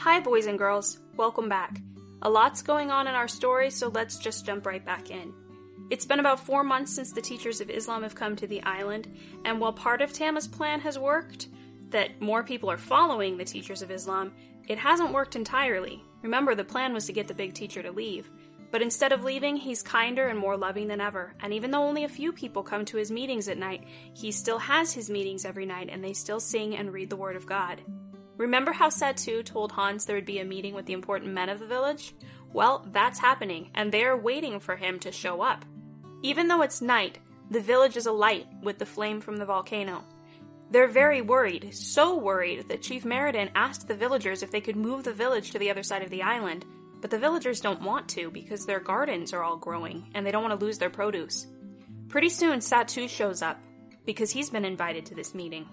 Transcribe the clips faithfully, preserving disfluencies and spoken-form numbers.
Hi boys and girls, welcome back. A lot's going on in our story, so let's just jump right back in. It's been about four months since the teachers of Islam have come to the island, and while part of Tama's plan has worked, that more people are following the teachers of Islam, it hasn't worked entirely. Remember, the plan was to get the big teacher to leave. But instead of leaving, he's kinder and more loving than ever, and even though only a few people come to his meetings at night, he still has his meetings every night, and they still sing and read the Word of God. Remember how Satu told Hans there would be a meeting with the important men of the village? Well, that's happening, and they're waiting for him to show up. Even though it's night, the village is alight with the flame from the volcano. They're very worried, so worried that Chief Meriden asked the villagers if they could move the village to the other side of the island, but the villagers don't want to because their gardens are all growing, and they don't want to lose their produce. Pretty soon, Satu shows up, because he's been invited to this meeting.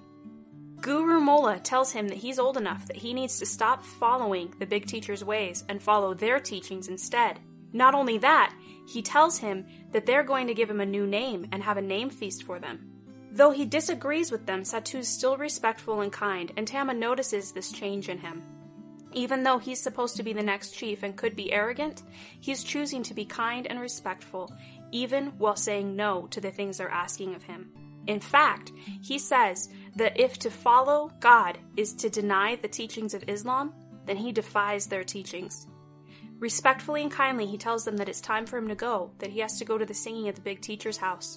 Guru Mola tells him that he's old enough that he needs to stop following the big teacher's ways and follow their teachings instead. Not only that, he tells him that they're going to give him a new name and have a name feast for them. Though he disagrees with them, Satu's still respectful and kind, and Tama notices this change in him. Even though he's supposed to be the next chief and could be arrogant, he's choosing to be kind and respectful, even while saying no to the things they're asking of him. In fact, he says that if to follow God is to deny the teachings of Islam, then he defies their teachings. Respectfully and kindly, he tells them that it's time for him to go, that he has to go to the singing at the big teacher's house.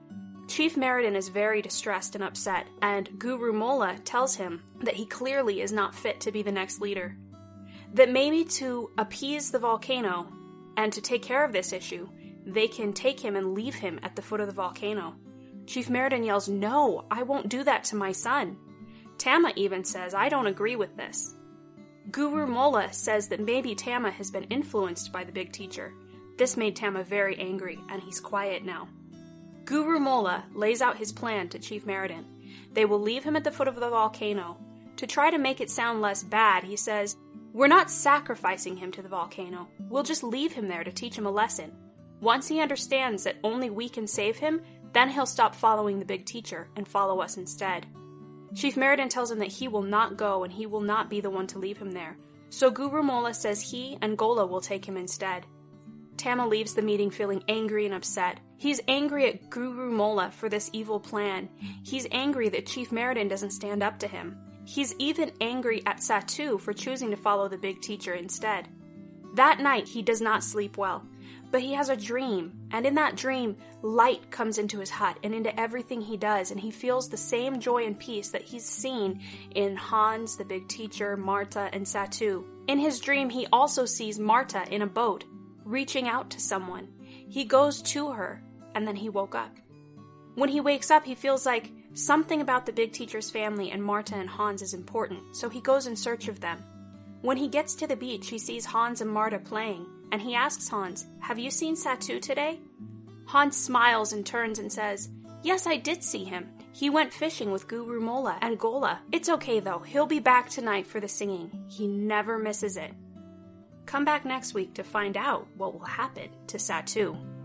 Chief Meriden is very distressed and upset, and Guru Mola tells him that he clearly is not fit to be the next leader. That maybe to appease the volcano and to take care of this issue, they can take him and leave him at the foot of the volcano. Chief Meriden yells, "No, I won't do that to my son." Tama even says, "I don't agree with this." Guru Mola says that maybe Tama has been influenced by the big teacher. This made Tama very angry, and he's quiet now. Guru Mola lays out his plan to Chief Meriden. They will leave him at the foot of the volcano. To try to make it sound less bad, he says, "We're not sacrificing him to the volcano. We'll just leave him there to teach him a lesson. Once he understands that only we can save him, then he'll stop following the big teacher and follow us instead." Chief Meriden tells him that he will not go and he will not be the one to leave him there. So Guru Mola says he and Gola will take him instead. Tama leaves the meeting feeling angry and upset. He's angry at Guru Mola for this evil plan. He's angry that Chief Meriden doesn't stand up to him. He's even angry at Satu for choosing to follow the big teacher instead. That night, he does not sleep well, but he has a dream, and in that dream, light comes into his hut and into everything he does, and he feels the same joy and peace that he's seen in Hans, the big teacher, Marta, and Satu. In his dream, he also sees Marta in a boat, reaching out to someone. He goes to her, and then he woke up. When he wakes up, he feels like something about the big teacher's family and Marta and Hans is important, so he goes in search of them. When he gets to the beach, he sees Hans and Marta playing, and he asks Hans, "Have you seen Satu today?" Hans smiles and turns and says, "Yes, I did see him. He went fishing with Guru Mola and Gola. It's okay though, he'll be back tonight for the singing. He never misses it." Come back next week to find out what will happen to Satu.